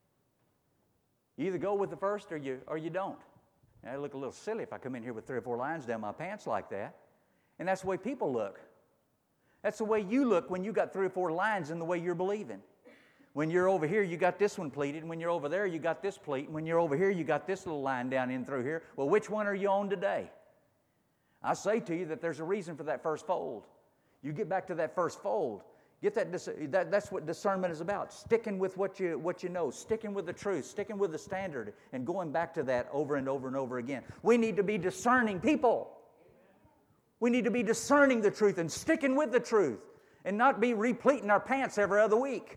You either go with the first or you or you don't. And I look a little silly if I come in here with three or four lines down my pants like that. And that's the way people look. That's the way you look when you got three or four lines in the way you're believing. When you're over here, you got this one pleated. And when you're over there, you got this pleat. And when you're over here, you got this little line down in through here. Well, which one are you on today? I say to you that there's a reason for that first fold. You get back to that first fold. Get that, that, that's what discernment is about. Sticking with what you, what you know. Sticking with the truth. Sticking with the standard. And going back to that over and over and over again. We need to be discerning people. We need to be discerning the truth and sticking with the truth. And not be repleating our pants every other week.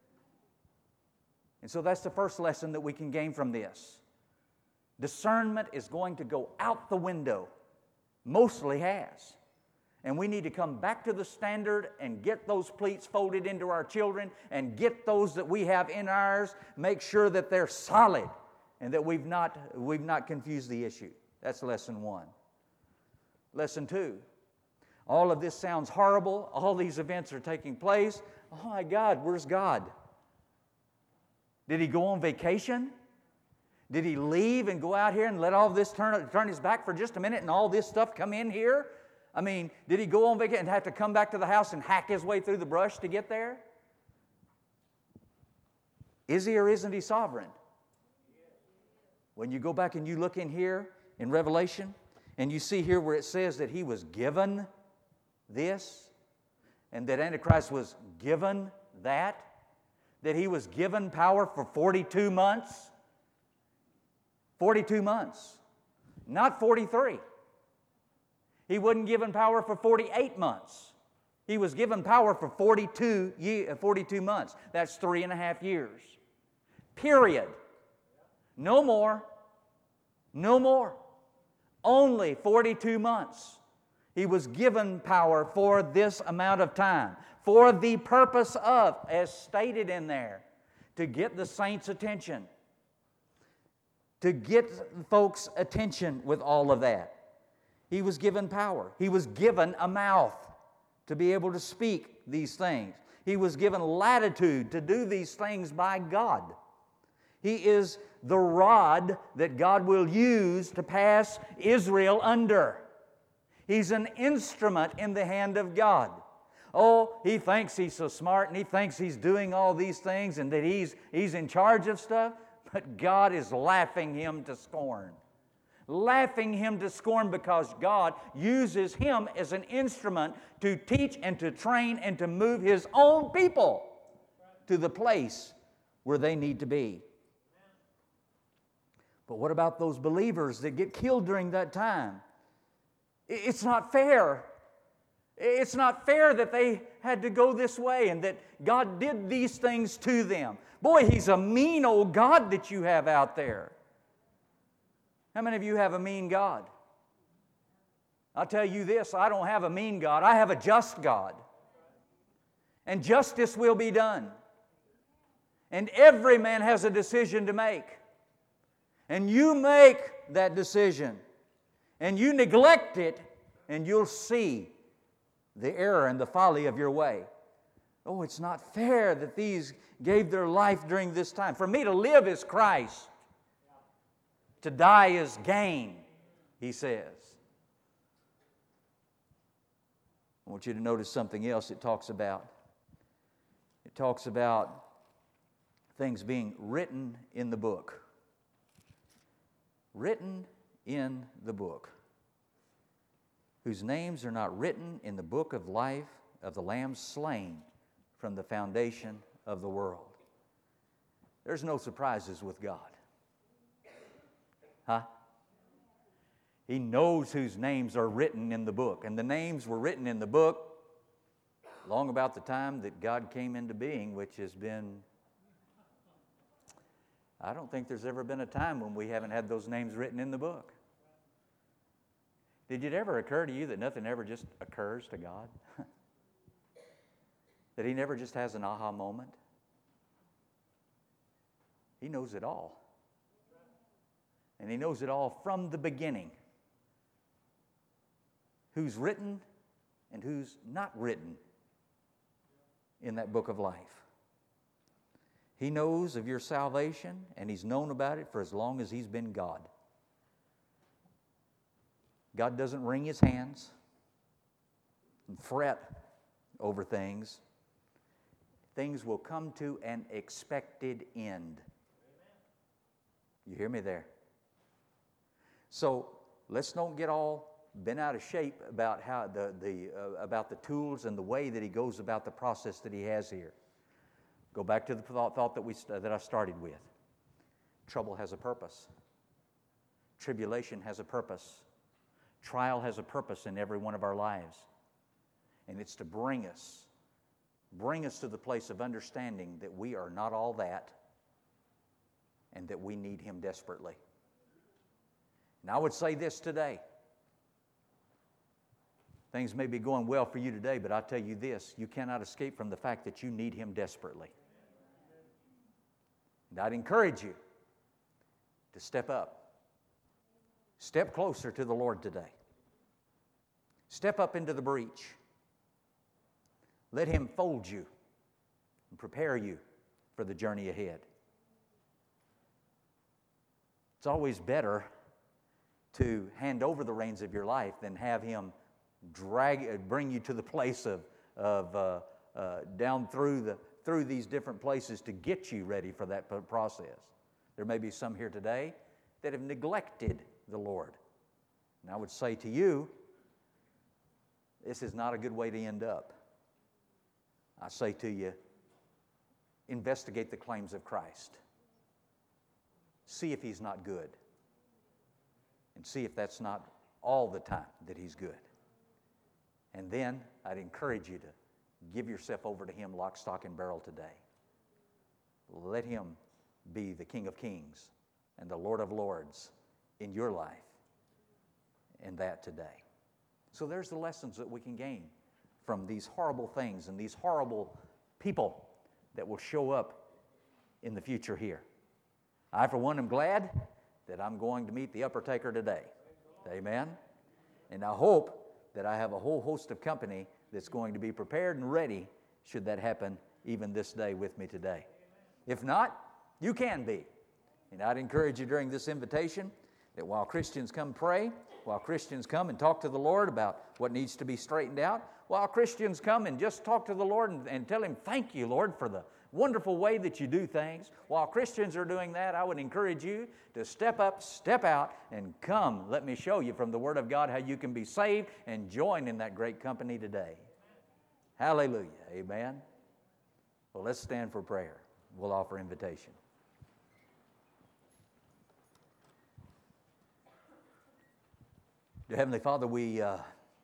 And so that's the first lesson that we can gain from this. Discernment is going to go out the window. Mostly has. And we need to come back to the standard and get those pleats folded into our children and get those that we have in ours, make sure that they're solid and that we've not, we've not confused the issue. That's lesson one. Lesson two, all of this sounds horrible. All these events are taking place. Oh my God, where's God? Did he go on vacation? Did he leave and go out here and let all this turn, turn his back for just a minute and all this stuff come in here? I mean, did he go on vacation and have to come back to the house and hack his way through the brush to get there? Is he or isn't he sovereign? When you go back and you look in here in Revelation, and you see here where it says that he was given this, and that Antichrist was given that, that he was given power for forty-two months. forty-two months, not forty-three. He wasn't given power for forty-eight months. He was given power for forty-two, year, forty-two months. That's three and a half years. Period. No more. No more. Only forty-two months. He was given power for this amount of time, for the purpose of, as stated in there, to get the saints' attention, to get folks' attention with all of that. He was given power. He was given a mouth to be able to speak these things. He was given latitude to do these things by God. He is the rod that God will use to pass Israel under. He's an instrument in the hand of God. Oh, he thinks he's so smart and he thinks he's doing all these things and that he's, he's in charge of stuff, but God is laughing him to scorn. Laughing him to scorn because God uses him as an instrument to teach and to train and to move His own people to the place where they need to be. But what about those believers that get killed during that time? It's not fair. It's not fair that they had to go this way and that God did these things to them. Boy, He's a mean old God that you have out there. How many of you have a mean God? I'll tell you this, I don't have a mean God. I have a just God. And justice will be done. And every man has a decision to make. And you make that decision. And you neglect it, and you'll see the error and the folly of your way. Oh, it's not fair that these gave their life during this time. For me to live is Christ. To die is gain, he says. I want you to notice something else it talks about. It talks about things being written in the book. Written in the book, whose names are not written in the book of life of the Lamb slain from the foundation of the world. There's no surprises with God. Huh? He knows whose names are written in the book. And the names were written in the book long about the time that God came into being, which has been, I don't think there's ever been a time when we haven't had those names written in the book. Did it ever occur to you that nothing ever just occurs to God? That He never just has an aha moment? He knows it all. And He knows it all from the beginning. Who's written and who's not written in that book of life. He knows of your salvation, and He's known about it for as long as He's been God. God doesn't wring His hands and fret over things. Things will come to an expected end. You hear me there? So let's don't get all bent out of shape about how the, the uh, about the tools and the way that He goes about the process that He has here. Go back to the thought, thought that we that I started with. Trouble has a purpose. Tribulation has a purpose. Trial has a purpose in every one of our lives. And it's to bring us, bring us to the place of understanding that we are not all that and that we need Him desperately. And I would say this today. Things may be going well for you today, but I tell you this, you cannot escape from the fact that you need Him desperately. And I'd encourage you to step up. Step closer to the Lord today. Step up into the breach. Let Him fold you and prepare you for the journey ahead. It's always better to hand over the reins of your life than have Him drag, bring you to the place of, of uh, uh, down through the through these different places to get you ready for that process. There may be some here today that have neglected the Lord. And I would say to you, this is not a good way to end up. I say to you, investigate the claims of Christ. See if He's not good. And see if that's not all the time that He's good. And then I'd encourage you to give yourself over to Him lock, stock, and barrel today. Let Him be the King of Kings and the Lord of Lords in your life, and that today. So there's the lessons that we can gain from these horrible things and these horrible people that will show up in the future here. I, for one, am glad that I'm going to meet the upper taker today. Amen? And I hope that I have a whole host of company that's going to be prepared and ready should that happen even this day with me today. If not, you can be. And I'd encourage you during this invitation that while Christians come pray, while Christians come and talk to the Lord about what needs to be straightened out, while Christians come and just talk to the Lord and, and tell Him, thank you, Lord, for the wonderful way that you do things. While Christians are doing that, I would encourage you to step up, step out, and come. Let me show you from the Word of God how you can be saved and join in that great company today. Hallelujah. Amen. Well, let's stand for prayer. We'll offer invitation. Dear Heavenly Father, we uh,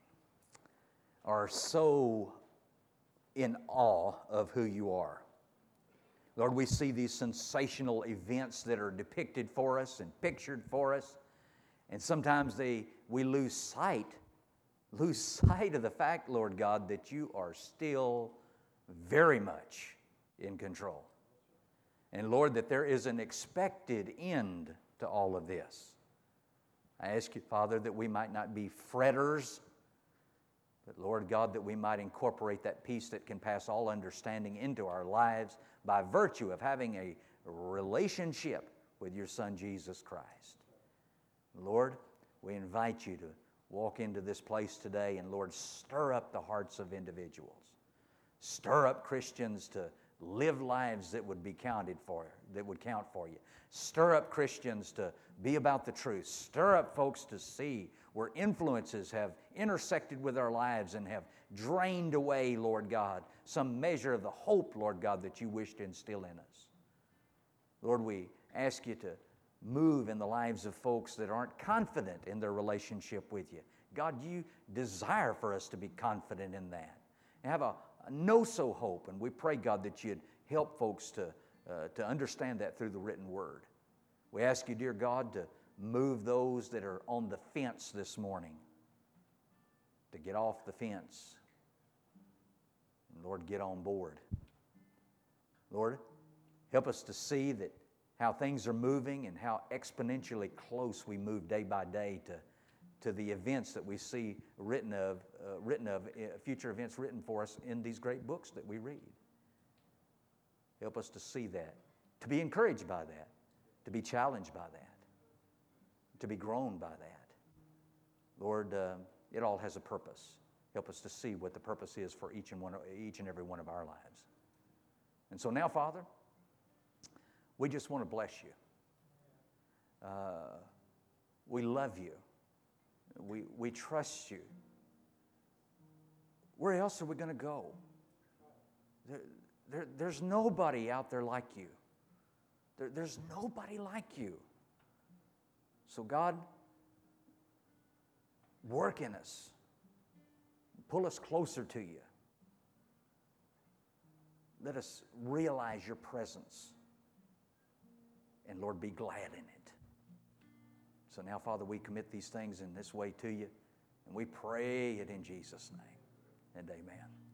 are so in awe of who you are. Lord, we see these sensational events that are depicted for us and pictured for us, and sometimes they we lose sight, lose sight of the fact, Lord God, that you are still very much in control. And Lord, that there is an expected end to all of this. I ask you, Father, that we might not be fretters, but Lord God, that we might incorporate that peace that can pass all understanding into our lives by virtue of having a relationship with your Son, Jesus Christ. Lord, we invite you to walk into this place today and, Lord, stir up the hearts of individuals. Stir up Christians to live lives that would be counted for, that would count for you. Stir up Christians to be about the truth. Stir up folks to see where influences have intersected with our lives and have drained away, Lord God, some measure of the hope, Lord God, that you wish to instill in us. Lord, we ask you to move in the lives of folks that aren't confident in their relationship with you. God, you desire for us to be confident in that and have a, a know-so hope. And we pray, God, that you'd help folks to, uh, to understand that through the written word. We ask you, dear God, to move those that are on the fence this morning to get off the fence. And Lord, get on board. Lord, help us to see that how things are moving and how exponentially close we move day by day to, to the events that we see written of, uh, written of uh, future events written for us in these great books that we read. Help us to see that, to be encouraged by that, to be challenged by that, to be grown by that. Lord, uh, it all has a purpose. Help us to see what the purpose is for each and one, each and every one of our lives. And so now, Father, we just want to bless you. Uh, we love you. We, we trust you. Where else are we going to go? There, there, there's nobody out there like you. There, there's nobody like you. So God, work in us. Pull us closer to you. Let us realize your presence. And Lord, be glad in it. So now, Father, we commit these things in this way to you. And we pray it in Jesus' name. And amen.